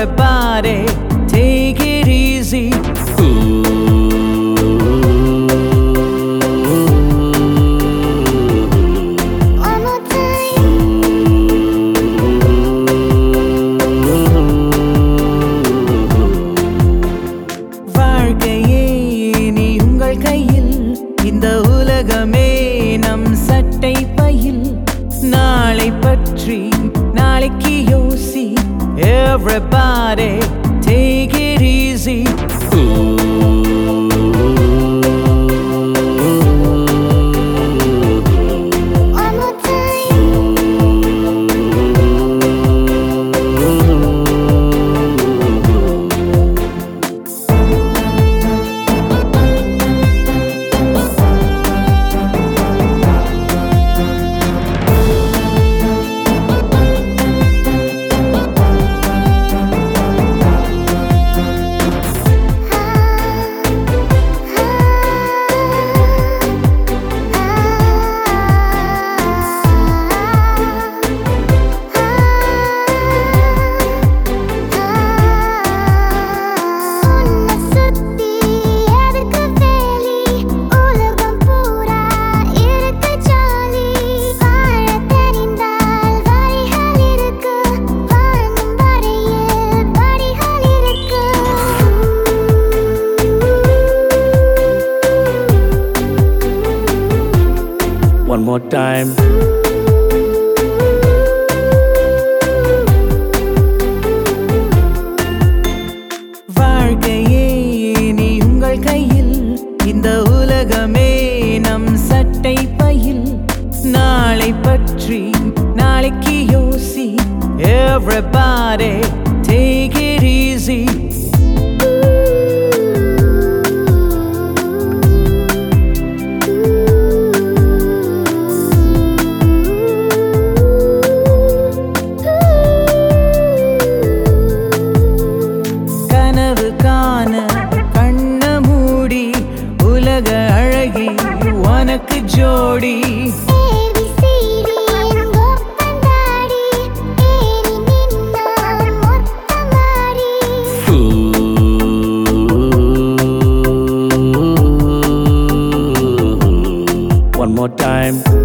Everybody, take it easy. One more time. வாழ்க்கையே நீ உங்கள் கையில், இந்த உலகமே நம் சட்டை பையில். நாளை பற்றி நாளைக்கு யோசி. Everybody, take it easy. One more time. One more time. வாழ்க்கையே நீ உங்கள் கையில், இந்த உலகமே நம் சட்டை பையில். நாளை பற்றி நாளைக்கு யோசி. Everybody, take it easy. கனவு காண கண்ண மூடி, உலக அழகி உனக்கு ஜோடி. One more time.